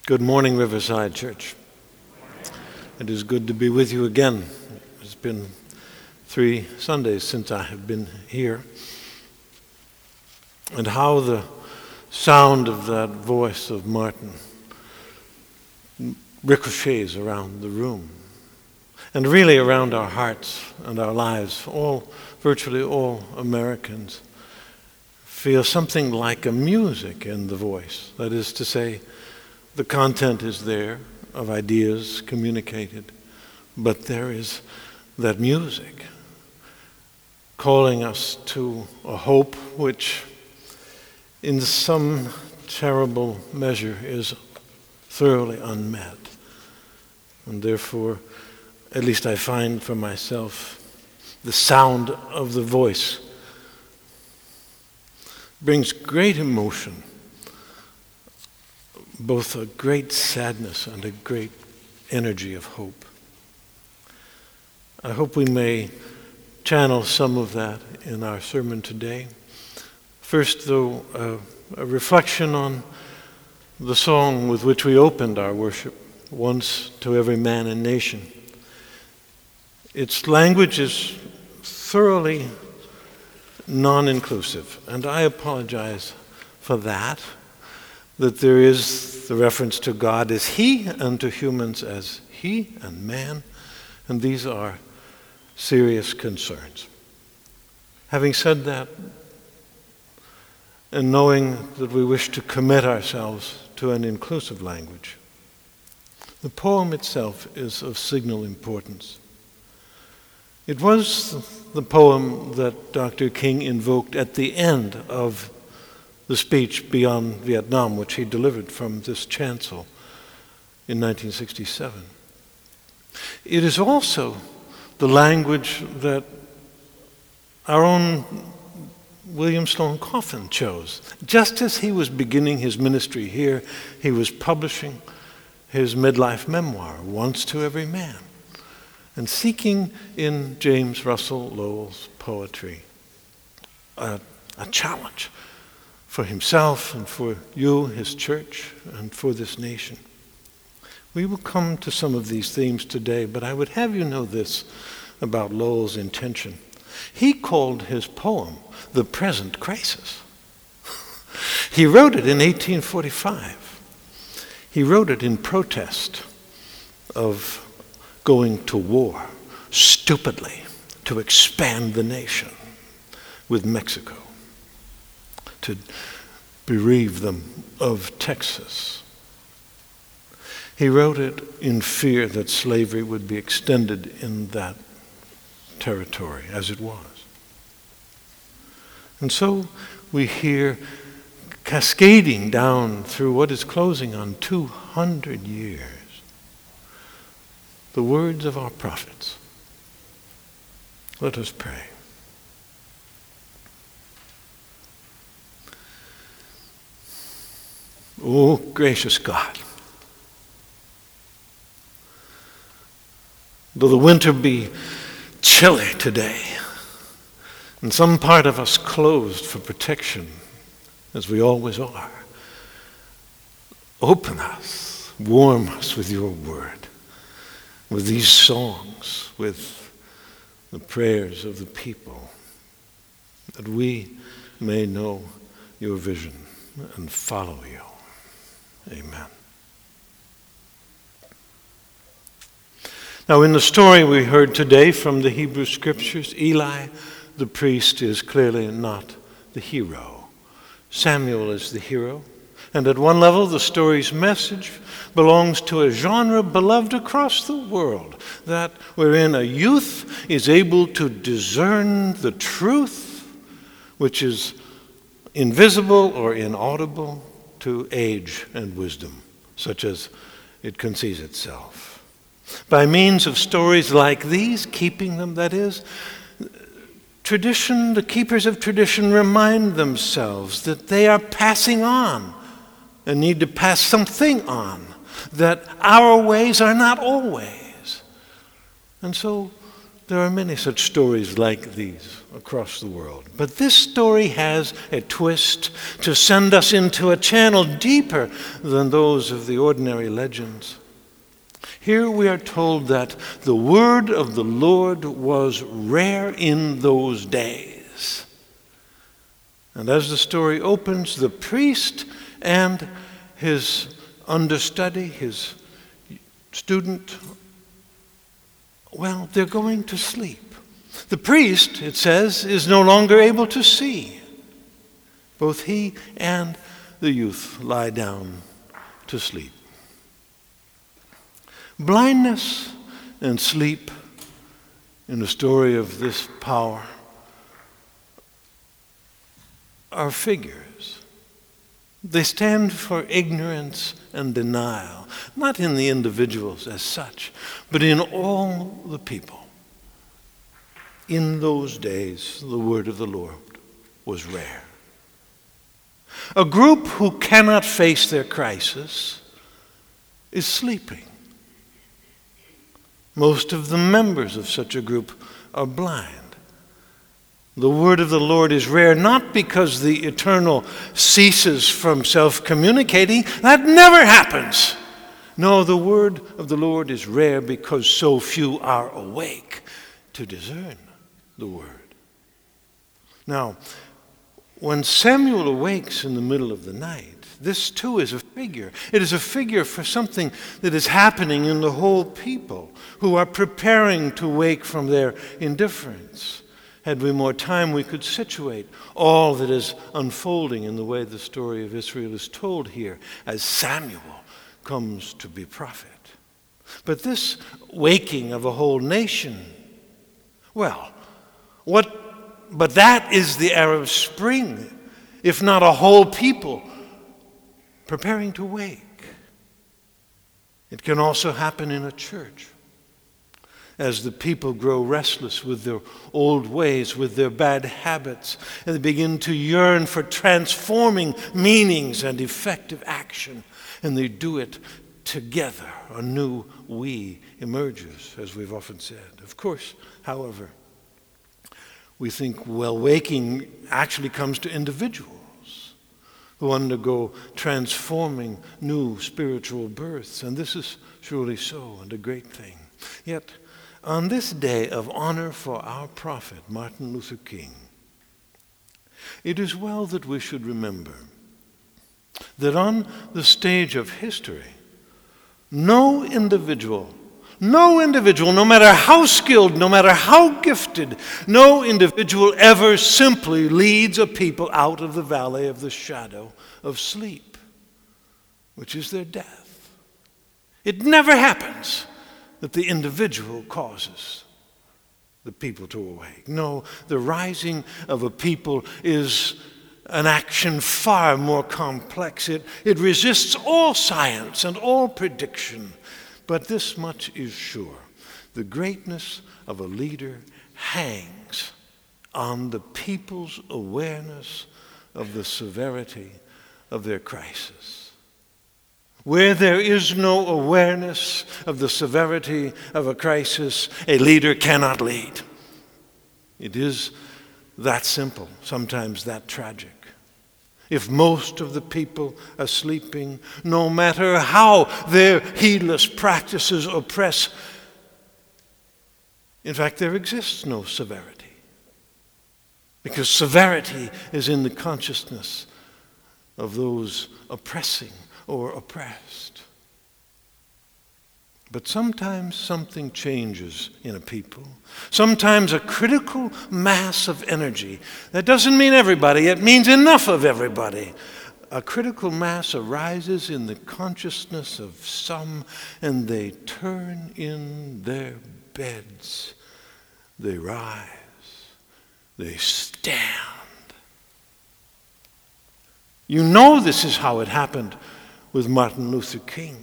Good morning, Riverside Church. It is good to be with you again. It's been 3 Sundays since I have been here. And how the sound of that voice of Martin ricochets around the room and really around our hearts and our lives. Virtually all Americans feel something like a music in the voice. That is to say, the content is there of ideas communicated, but there is that music calling us to a hope which in some terrible measure is thoroughly unmet. And therefore, at least I find for myself, the sound of the voice brings great emotion, both a great sadness and a great energy of hope. I hope we may channel some of that in our sermon today. First, though, a reflection on the song with which we opened our worship, Once to Every Man and Nation. Its language is thoroughly non-inclusive, and I apologize for that there is the reference to God as He and to humans as He and man, and these are serious concerns. Having said that, and knowing that we wish to commit ourselves to an inclusive language, the poem itself is of signal importance. It was the poem that Dr. King invoked at the end of the speech Beyond Vietnam, which he delivered from this chancel in 1967. It is also the language that our own William Sloane Coffin chose. Just as he was beginning his ministry here, he was publishing his midlife memoir, Once to Every Man, and seeking in James Russell Lowell's poetry a challenge for himself and for you, his church, and for this nation. We will come to some of these themes today, but I would have you know this about Lowell's intention. He called his poem The Present Crisis. He wrote it in 1845. He wrote it in protest of going to war stupidly to expand the nation with Mexico, to bereave them of Texas. He wrote it in fear that slavery would be extended in that territory as it was. And so we hear cascading down through what is closing on 200 years, the words of our prophets. Let us pray. Oh, gracious God, though the winter be chilly today, and some part of us closed for protection, as we always are, open us, warm us with your word, with these songs, with the prayers of the people, that we may know your vision and follow you. Amen. Now, in the story we heard today from the Hebrew Scriptures, Eli, the priest, is clearly not the hero. Samuel is the hero. And at one level, the story's message belongs to a genre beloved across the world, that wherein a youth is able to discern the truth, which is invisible or inaudible to age and wisdom, such as it conceives itself. By means of stories like these, keeping them, that is, tradition, the keepers of tradition remind themselves that they are passing on and need to pass something on, that our ways are not always. And so There are many such stories like these across the world. But this story has a twist to send us into a channel deeper than those of the ordinary legends. Here we are told that the word of the Lord was rare in those days. And as the story opens, the priest and his understudy, his student, well, they're going to sleep. The priest, it says, is no longer able to see. Both he and the youth lie down to sleep. Blindness and sleep in the story of this power are figures. They stand for ignorance and denial, not in the individuals as such, but in all the people. In those days, the word of the Lord was rare. A group who cannot face their crisis is sleeping. Most of the members of such a group are blind. The word of the Lord is rare not because the eternal ceases from self-communicating. That never happens. No, the word of the Lord is rare because so few are awake to discern the word. Now, when Samuel awakes in the middle of the night, this too is a figure. It is a figure for something that is happening in the whole people who are preparing to wake from their indifference. Had we more time, we could situate all that is unfolding in the way the story of Israel is told here as Samuel comes to be prophet. But this waking of a whole nation, well, but that is the Arab Spring, if not a whole people preparing to wake. It can also happen in a church. As the people grow restless with their old ways, with their bad habits, and they begin to yearn for transforming meanings and effective action, and they do it together, a new we emerges, as we've often said. Of course, however, we think, well, waking actually comes to individuals who undergo transforming new spiritual births, and this is surely so, and a great thing. Yet, on this day of honor for our prophet, Martin Luther King, it is well that we should remember that on the stage of history, no individual, no matter how skilled, no matter how gifted, no individual ever simply leads a people out of the valley of the shadow of sleep, which is their death. It never happens that the individual causes the people to awake. No, the rising of a people is an action far more complex. It resists all science and all prediction. But this much is sure. The greatness of a leader hangs on the people's awareness of the severity of their crisis. Where there is no awareness of the severity of a crisis, a leader cannot lead. It is that simple, sometimes that tragic. If most of the people are sleeping, no matter how their heedless practices oppress, in fact, there exists no severity. Because severity is in the consciousness of those oppressing or oppressed. But sometimes something changes in a people. Sometimes a critical mass of energy. That doesn't mean everybody, it means enough of everybody. A critical mass arises in the consciousness of some, and they turn in their beds. They rise. They stand. You know this is how it happened with Martin Luther King.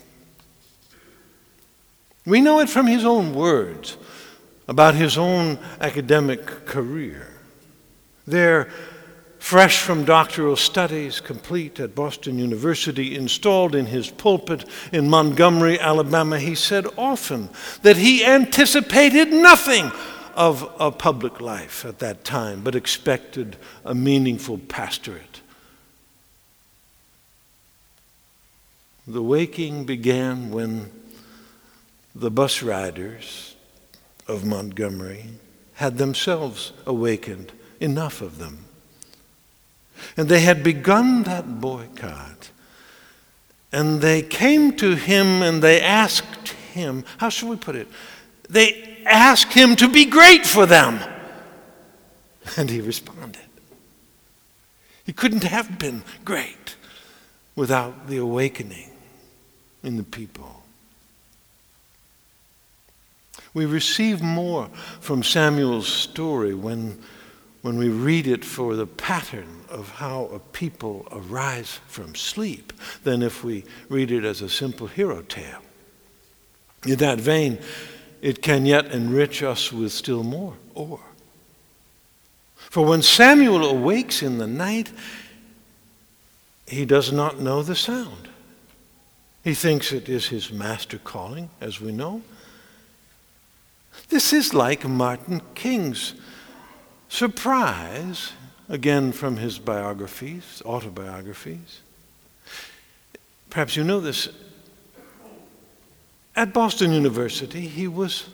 We know it from his own words about his own academic career. There, fresh from doctoral studies, complete at Boston University, installed in his pulpit in Montgomery, Alabama, he said often that he anticipated nothing of a public life at that time, but expected a meaningful pastorate. The waking began when the bus riders of Montgomery had themselves awakened, enough of them. And they had begun that boycott. And they came to him and they asked him, how should we put it? They asked him to be great for them. And he responded. He couldn't have been great without the awakening in the people. We receive more from Samuel's story when we read it for the pattern of how a people arise from sleep than if we read it as a simple hero tale. In that vein, it can yet enrich us with still more ore. For when Samuel awakes in the night, he does not know the sound. He thinks it is his master calling, as we know. This is like Martin King's surprise, again from his biographies, autobiographies. Perhaps you know this. At Boston University, he was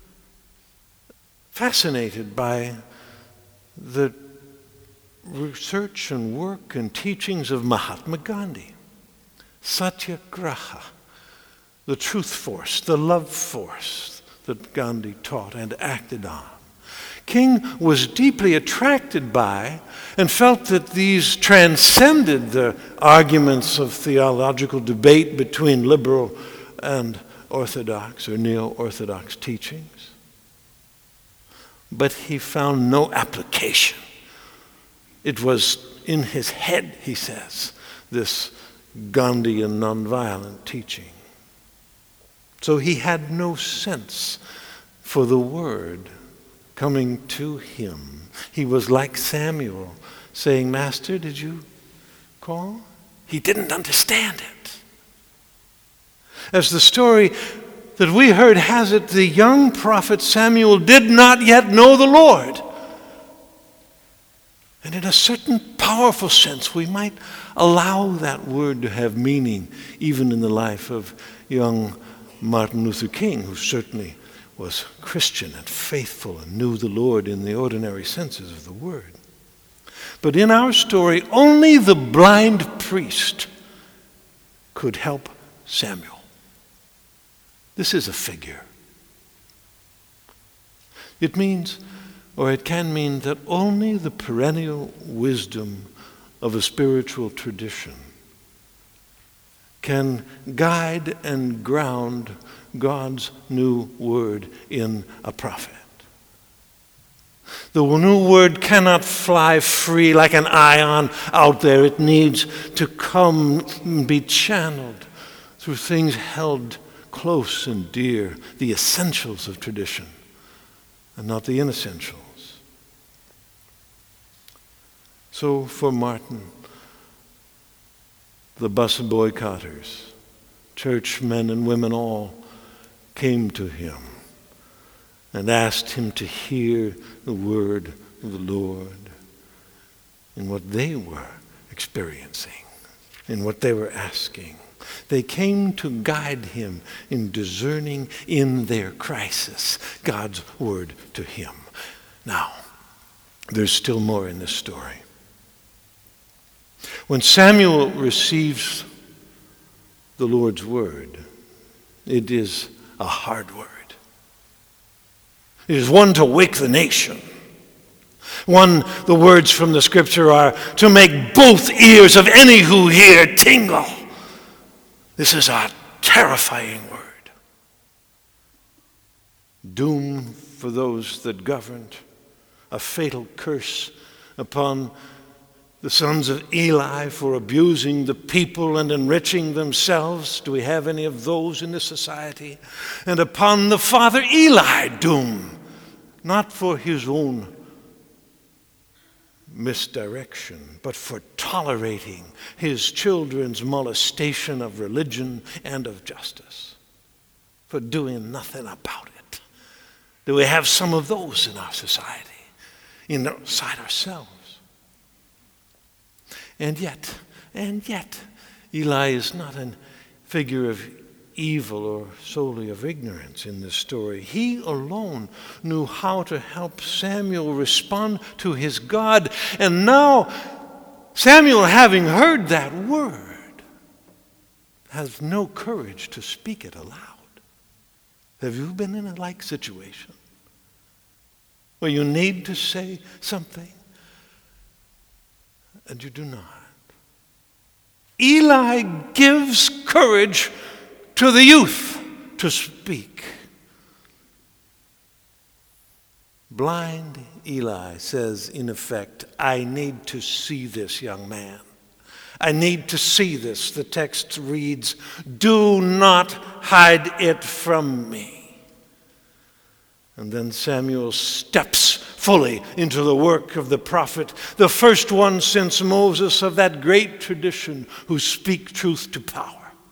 fascinated by the research and work and teachings of Mahatma Gandhi. Satyagraha, the truth force, the love force that Gandhi taught and acted on. King was deeply attracted by and felt that these transcended the arguments of theological debate between liberal and orthodox or neo-orthodox teachings. But he found no application. It was in his head, he says, this Gandhian nonviolent teaching. So he had no sense for the word coming to him. He was like Samuel saying, Master, did you call? He didn't understand it. As the story that we heard has it, the young prophet Samuel did not yet know the Lord. And in a certain powerful sense, we might allow that word to have meaning even in the life of young Martin Luther King, who certainly was Christian and faithful and knew the Lord in the ordinary senses of the word. But in our story, only the blind priest could help Samuel. This is a figure. It means, or it can mean, that only the perennial wisdom of a spiritual tradition can guide and ground God's new word in a prophet. The new word cannot fly free like an ion out there. It needs to come and be channeled through things held close and dear, the essentials of tradition, and not the inessentials. So for Martin, the bus boycotters, church men and women all, came to him and asked him to hear the word of the Lord in what they were experiencing, in what they were asking. They came to guide him in discerning in their crisis God's word to him. Now, there's still more in this story. When Samuel receives the Lord's word, it is a hard word. It is one to wake the nation. The words from the scripture are to make both ears of any who hear tingle. This is a terrifying word. Doom for those that governed, a fatal curse upon the sons of Eli for abusing the people and enriching themselves. Do we have any of those in this society? And upon the father Eli, doom, not for his own misdirection, but for tolerating his children's molestation of religion and of justice, for doing nothing about it. Do we have some of those in our society, inside ourselves? And yet, Eli is not a figure of evil or solely of ignorance in this story. He alone knew how to help Samuel respond to his God. And now, Samuel, having heard that word, has no courage to speak it aloud. Have you been in a like situation where you need to say something and you do not? Eli gives courage to the youth to speak. Blind Eli says, in effect, I need to see this, young man. I need to see this. The text reads, do not hide it from me. And then Samuel steps fully into the work of the prophet, the first one since Moses of that great tradition who speak truth to power.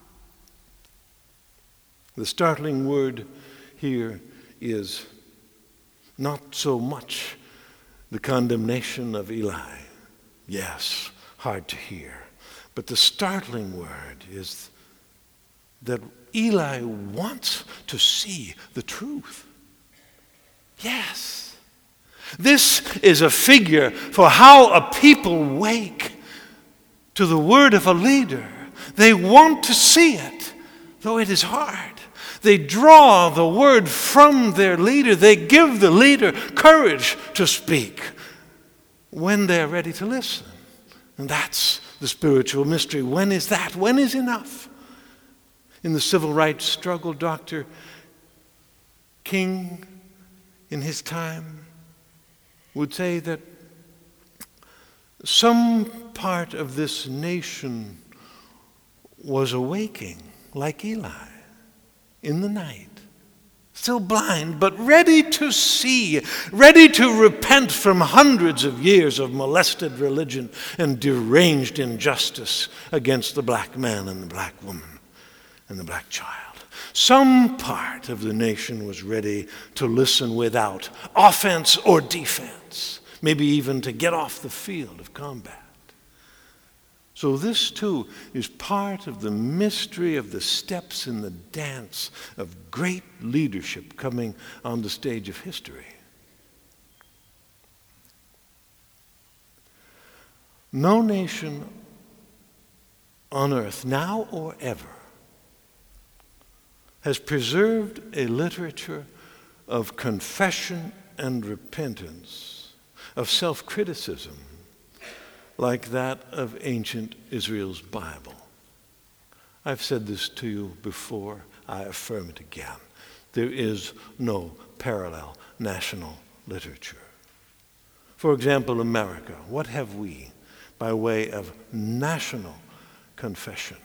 The startling word here is not so much the condemnation of Eli. Yes, hard to hear. But the startling word is that Eli wants to see the truth. Yes. This is a figure for how a people wake to the word of a leader. They want to see it, though it is hard. They draw the word from their leader. They give the leader courage to speak when they're ready to listen. And that's the spiritual mystery. When is that? When is enough? In the civil rights struggle, Dr. King, in his time, would say that some part of this nation was awaking like Eli in the night, still blind, but ready to see, ready to repent from hundreds of years of molested religion and deranged injustice against the black man and the black woman and the black child. Some part of the nation was ready to listen without offense or defense, maybe even to get off the field of combat. So this, too, is part of the mystery of the steps in the dance of great leadership coming on the stage of history. No nation on earth, now or ever, has preserved a literature of confession and repentance, of self-criticism, like that of ancient Israel's Bible. I've said this to you before. I affirm it again. There is no parallel national literature. For example, America. What have we by way of national confession?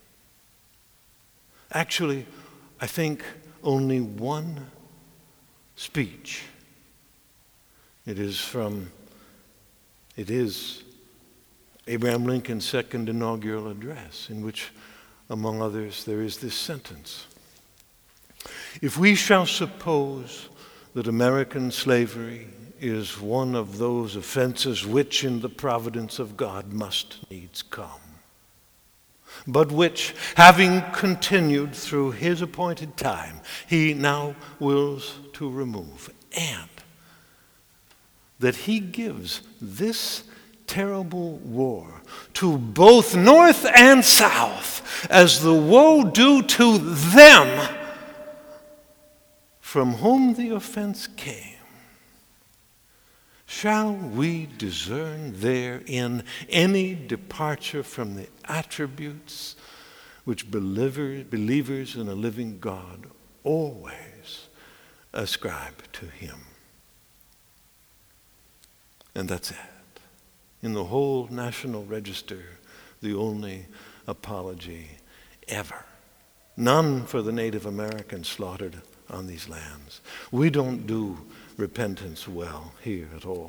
Actually, I think only one speech. It is Abraham Lincoln's second inaugural address, in which, among others, there is this sentence: if we shall suppose that American slavery is one of those offenses which in the providence of God must needs come, but which, having continued through his appointed time, he now wills to remove, and that he gives this terrible war to both North and South as the woe due to them from whom the offense came, shall we discern therein any departure from the attributes which believers in a living God always ascribe to him? And that's it. In the whole National Register, the only apology ever. None for the Native Americans slaughtered on these lands. We don't do repentance well here at all.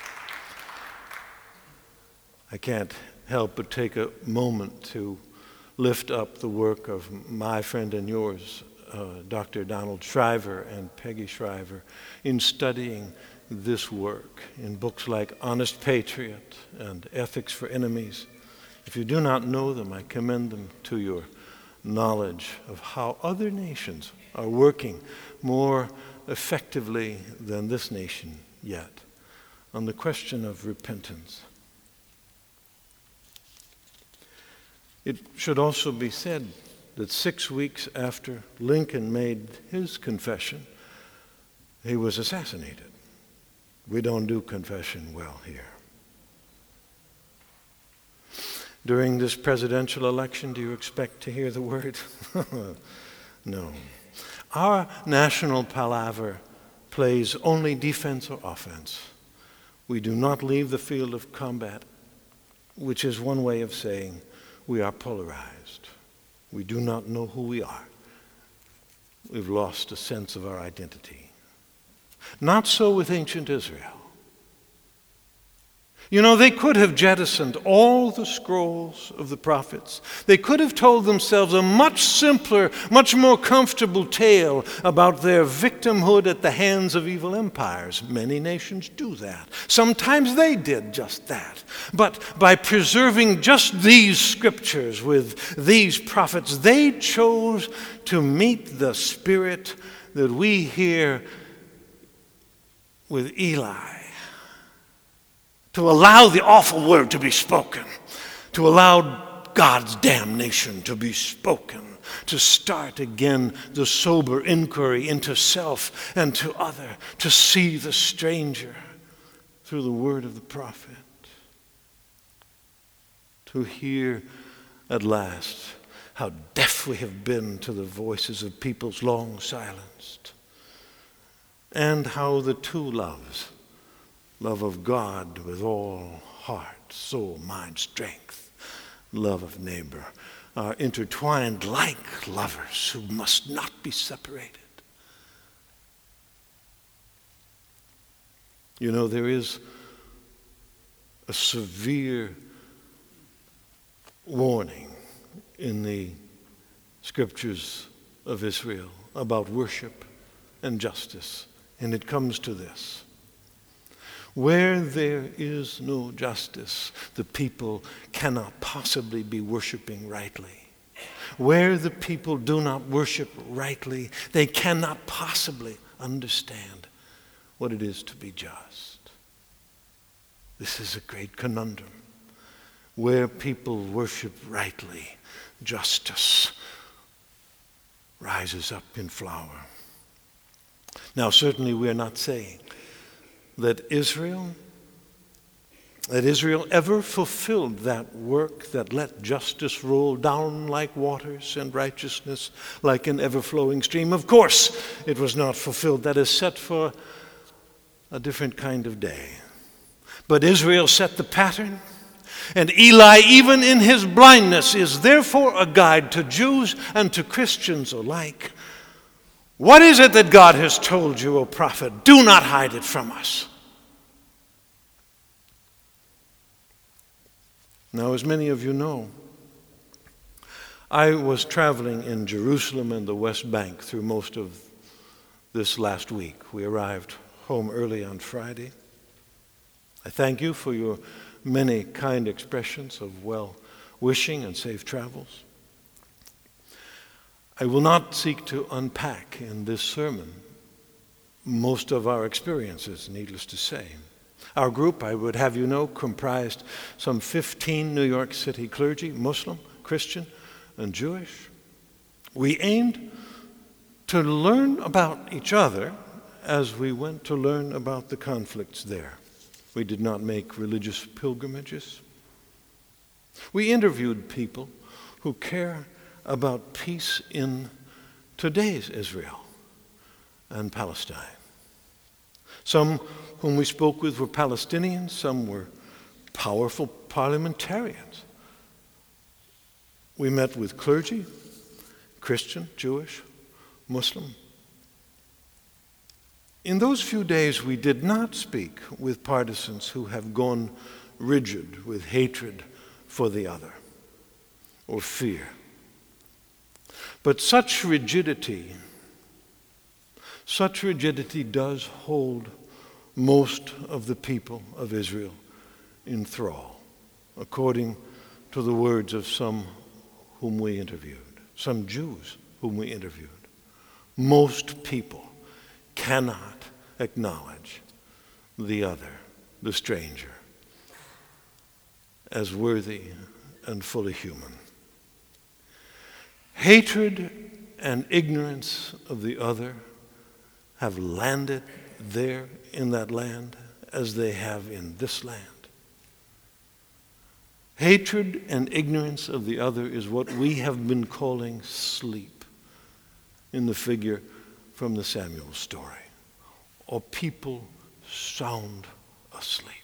I can't help but take a moment to lift up the work of my friend and yours, Dr. Donald Shriver and Peggy Shriver, in studying this work in books like Honest Patriot and Ethics for Enemies. If you do not know them, I commend them to your knowledge of how other nations are working more effectively than this nation yet on the question of repentance. It should also be said that 6 weeks after Lincoln made his confession, he was assassinated. We don't do confession well here. During this presidential election, do you expect to hear the word? No. Our national palaver plays only defense or offense. We do not leave the field of combat, which is one way of saying we are polarized. We do not know who we are. We've lost a sense of our identity. Not so with ancient Israel. You know, they could have jettisoned all the scrolls of the prophets. They could have told themselves a much simpler, much more comfortable tale about their victimhood at the hands of evil empires. Many nations do that. Sometimes they did just that. But by preserving just these scriptures with these prophets, they chose to meet the spirit that we hear with Eli. To allow the awful word to be spoken, to allow God's damnation to be spoken, to start again the sober inquiry into self and to other, to see the stranger through the word of the prophet, to hear at last how deaf we have been to the voices of peoples long silenced, and how the two loves, love of God with all heart, soul, mind, strength, love of neighbor, are intertwined like lovers who must not be separated. You know, there is a severe warning in the scriptures of Israel about worship and justice, and it comes to this. Where there is no justice, the people cannot possibly be worshiping rightly. Where the people do not worship rightly, they cannot possibly understand what it is to be just. This is a great conundrum. Where people worship rightly, justice rises up in flower. Now, certainly we are not saying that Israel ever fulfilled that work that let justice roll down like waters and righteousness like an ever-flowing stream. Of course, it was not fulfilled. That is set for a different kind of day. But Israel set the pattern, and Eli, even in his blindness, is therefore a guide to Jews and to Christians alike. What is it that God has told you, O prophet? Do not hide it from us. Now, as many of you know, I was traveling in Jerusalem and the West Bank through most of this last week. We arrived home early on Friday. I thank you for your many kind expressions of well-wishing and safe travels. I will not seek to unpack in this sermon most of our experiences, needless to say. Our group, I would have you know, comprised some 15 New York City clergy, Muslim, Christian, and Jewish. We aimed to learn about each other as we went to learn about the conflicts there. We did not make religious pilgrimages. We interviewed people who care about peace in today's Israel and Palestine. Some whom we spoke with were Palestinians, some were powerful parliamentarians. We met with clergy, Christian, Jewish, Muslim. In those few days, we did not speak with partisans who have gone rigid with hatred for the other or fear But such rigidity does hold most of the people of Israel in thrall, according to the words of some whom we interviewed, some Jews whom we interviewed. Most people cannot acknowledge the other, the stranger, as worthy and fully human. Hatred and ignorance of the other have landed there in that land as they have in this land. Hatred and ignorance of the other is what we have been calling sleep in the figure from the Samuel story, or people sound asleep.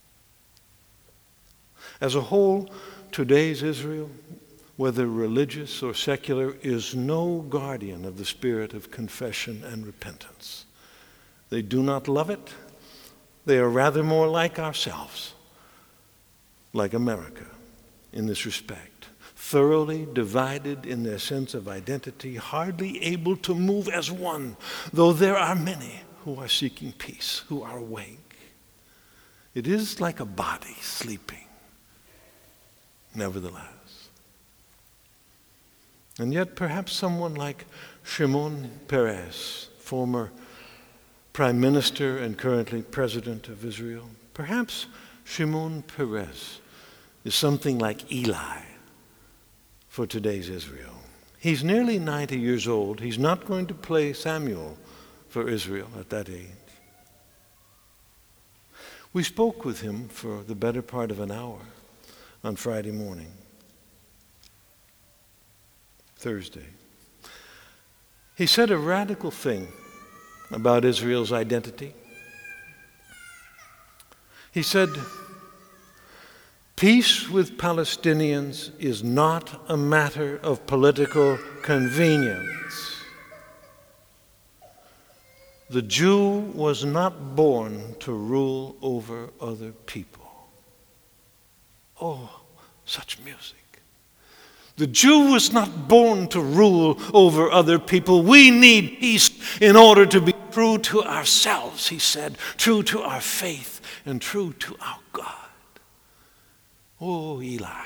As a whole, today's Israel, whether religious or secular, is no guardian of the spirit of confession and repentance. They do not love it. They are rather more like ourselves, like America in this respect, thoroughly divided in their sense of identity, hardly able to move as one, though there are many who are seeking peace, who are awake. It is like a body sleeping, nevertheless. And yet perhaps someone like Shimon Peres, former Prime Minister and currently President of Israel, perhaps Shimon Peres is something like Eli for today's Israel. He's nearly 90 years old. He's not going to play Samuel for Israel at that age. We spoke with him for the better part of an hour on Friday morning, Thursday. He said a radical thing about Israel's identity. He said, peace with Palestinians is not a matter of political convenience. The Jew was not born to rule over other people. Oh, such music. The Jew was not born to rule over other people. We need peace in order to be true to ourselves, he said, true to our faith and true to our God. Oh, Eli,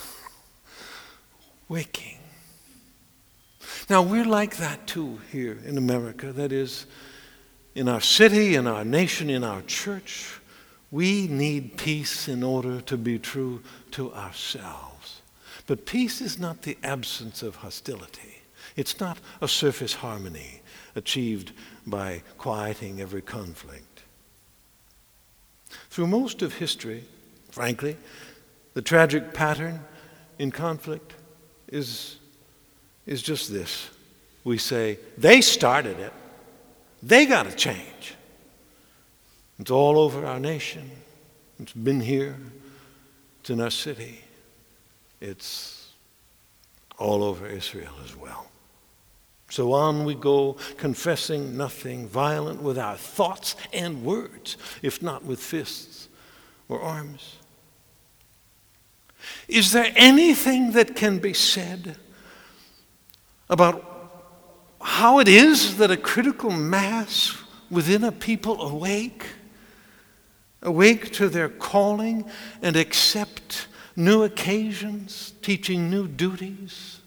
waking. Now, we're like that too here in America. That is, in our city, in our nation, in our church, we need peace in order to be true to ourselves. But peace is not the absence of hostility. It's not a surface harmony achieved by quieting every conflict. Through most of history, frankly, the tragic pattern in conflict is just this. We say, they started it. They got to change. It's all over our nation. It's been here. It's in our city. It's all over Israel as well. So on we go, confessing nothing, violent with our thoughts and words, if not with fists or arms. Is there anything that can be said about how it is that a critical mass within a people awake to their calling and accept new occasions, teaching new duties?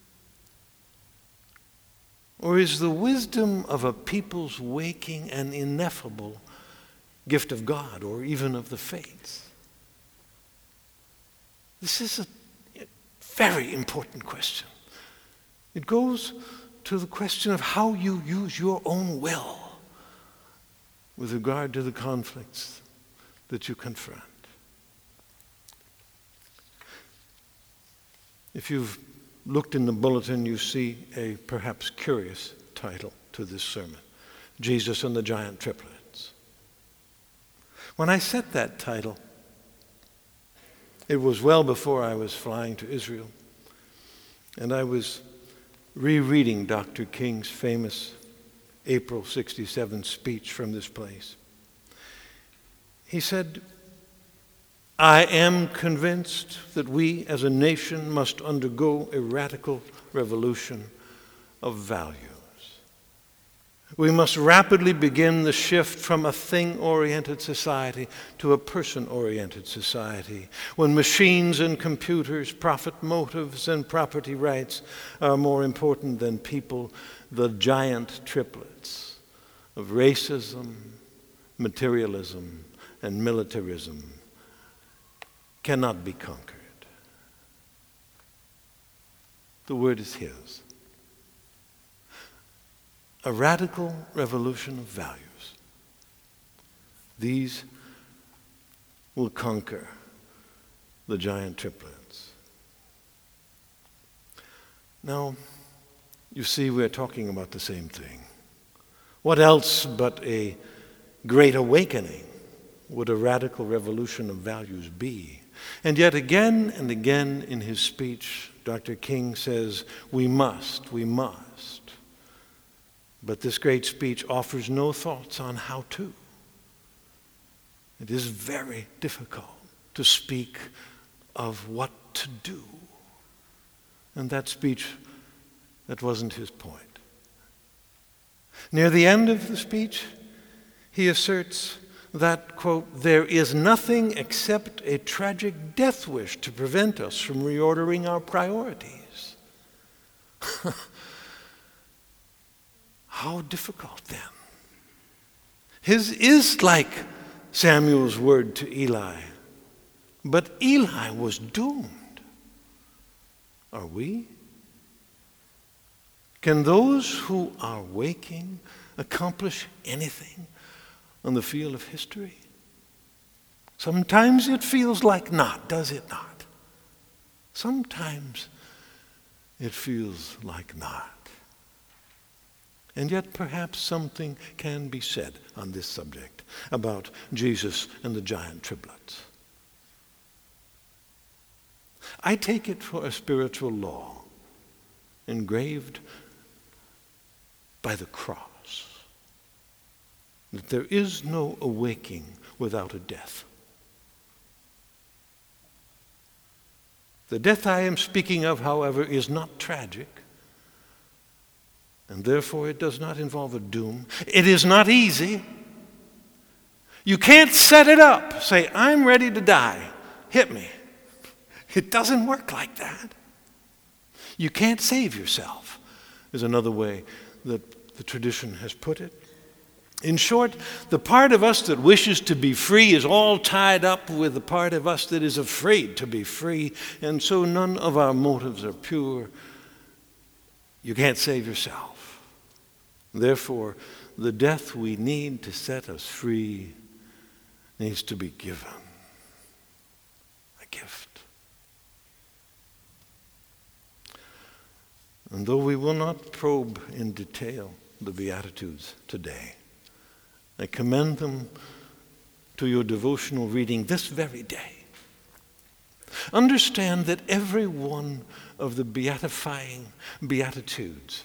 Or is the wisdom of a people's waking an ineffable gift of God or even of the faiths? This is a very important question. It goes to the question of how you use your own will with regard to the conflicts that you confront. If you've looked in the bulletin, you see a perhaps curious title to this sermon, Jesus and the Giant Triplets. When I set that title, it was well before I was flying to Israel, and I was rereading Dr. King's famous April 1967 speech from this place. He said, I am convinced that we as a nation must undergo a radical revolution of values. We must rapidly begin the shift from a thing-oriented society to a person-oriented society, when machines and computers, profit motives, and property rights are more important than people. The giant triplets of racism, materialism, and militarism cannot be conquered. The word is his. A radical revolution of values. These will conquer the giant triplets. Now, you see, we're talking about the same thing. What else but a great awakening would a radical revolution of values be? And yet again and again in his speech, Dr. King says, we must. But this great speech offers no thoughts on how to. It is very difficult to speak of what to do. And that speech, that wasn't his point. Near the end of the speech, he asserts that, quote, there is nothing except a tragic death wish to prevent us from reordering our priorities. How difficult then? His is like Samuel's word to Eli. But Eli was doomed. Are we? Can those who are waking accomplish anything on the field of history? Sometimes it feels like not, does it not? Sometimes it feels like not. And yet perhaps something can be said on this subject about Jesus and the giant triplets. I take it for a spiritual law engraved by the cross that there is no awaking without a death. The death I am speaking of, however, is not tragic. And therefore, it does not involve a doom. It is not easy. You can't set it up. Say, I'm ready to die. Hit me. It doesn't work like that. You can't save yourself, is another way that the tradition has put it. In short, the part of us that wishes to be free is all tied up with the part of us that is afraid to be free, and so none of our motives are pure. You can't save yourself. Therefore, the death we need to set us free needs to be given. A gift. And though we will not probe in detail the Beatitudes today, I commend them to your devotional reading this very day. Understand that every one of the beatifying Beatitudes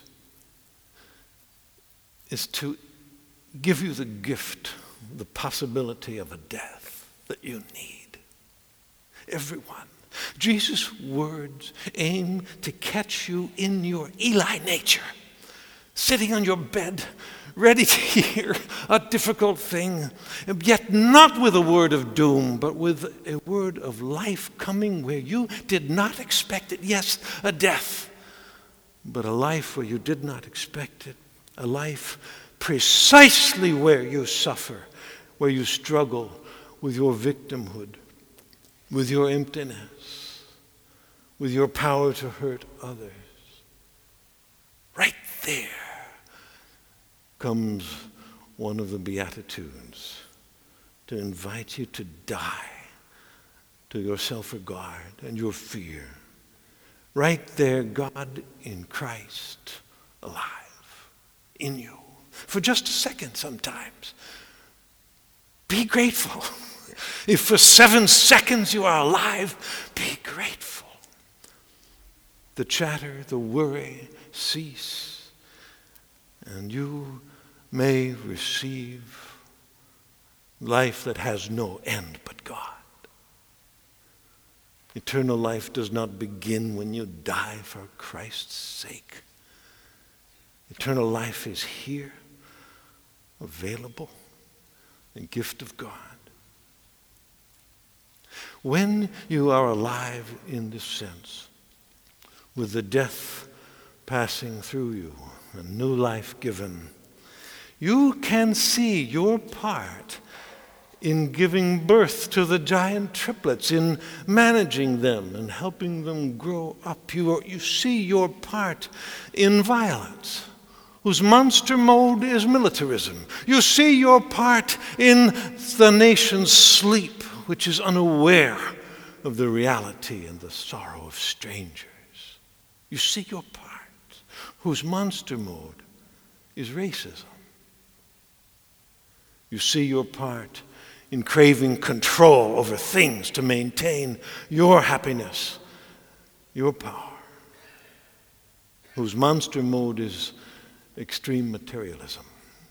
is to give you the gift, the possibility of a death that you need. Everyone. Jesus' words aim to catch you in your Eli nature, sitting on your bed, ready to hear a difficult thing, yet not with a word of doom, but with a word of life coming where you did not expect it. Yes, a death, but a life where you did not expect it. A life precisely where you suffer, where you struggle with your victimhood, with your emptiness, with your power to hurt others. Right there comes one of the Beatitudes to invite you to die to your self-regard and your fear. Right there, God in Christ alive in you. For just a second sometimes. Be grateful. If for 7 seconds you are alive, be grateful. The chatter, the worry cease, and you may receive life that has no end but God. Eternal life does not begin when you die for Christ's sake. Eternal life is here, available, a gift of God. When you are alive in this sense, with the death passing through you and new life given, you can see your part in giving birth to the giant triplets, in managing them and helping them grow up. You see your part in violence, whose monster mode is militarism. You see your part in the nation's sleep, which is unaware of the reality and the sorrow of strangers. You see your part, whose monster mode is racism. You see your part in craving control over things to maintain your happiness, your power, whose monster mode is extreme materialism,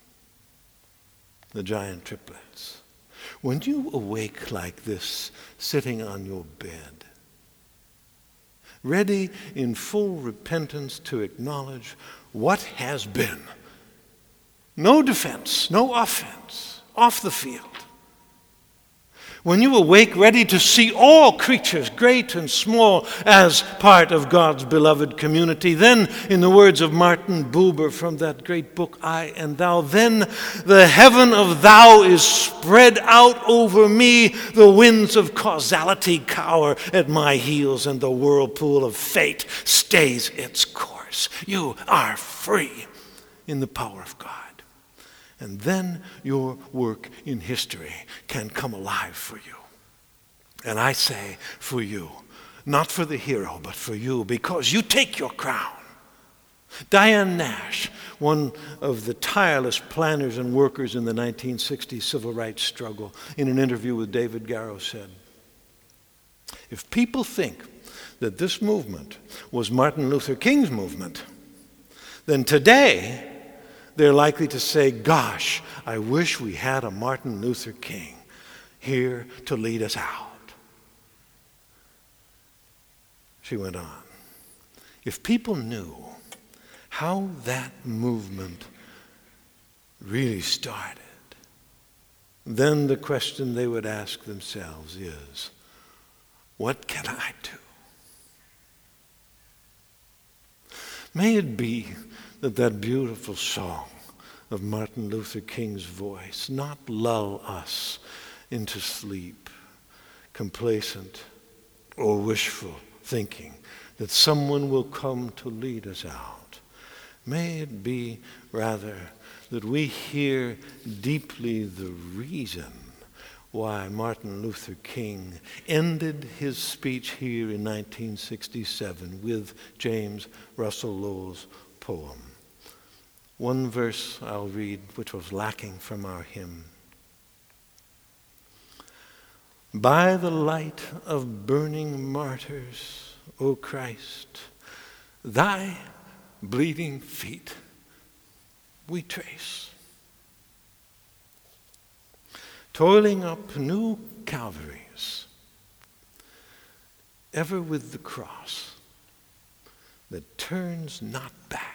the giant triplets. When you awake like this, sitting on your bed, ready in full repentance to acknowledge what has been, no defense, no offense, off the field. When you awake ready to see all creatures, great and small, as part of God's beloved community, then, in the words of Martin Buber from that great book, I and Thou, then the heaven of Thou is spread out over me, the winds of causality cower at my heels, and the whirlpool of fate stays its course. You are free in the power of God. And then your work in history can come alive for you. And I say for you, not for the hero, but for you, because you take your crown. Diane Nash, one of the tireless planners and workers in the 1960s civil rights struggle, in an interview with David Garrow said, if people think that this movement was Martin Luther King's movement, then today they're likely to say, gosh, I wish we had a Martin Luther King here to lead us out. She went on, if people knew how that movement really started, then the question they would ask themselves is, what can I do? May it be that beautiful song of Martin Luther King's voice not lull us into sleep, complacent or wishful thinking that someone will come to lead us out. May it be rather that we hear deeply the reason why Martin Luther King ended his speech here in 1967 with James Russell Lowell's poem. One verse I'll read, which was lacking from our hymn. By the light of burning martyrs, O Christ, thy bleeding feet we trace, toiling up new Calvaries, ever with the cross that turns not back.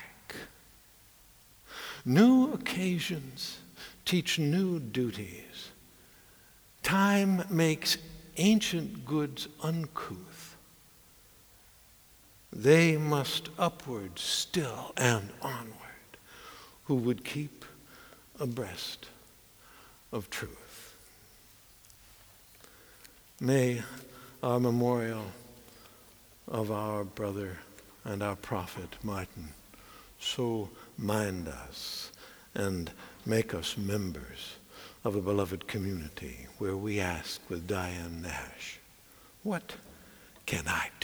New occasions teach new duties. Time makes ancient goods uncouth. They must upward still and onward, who would keep abreast of truth. May our memorial of our brother and our prophet Martin so mind us and make us members of a beloved community where we ask with Diane Nash, what can I do?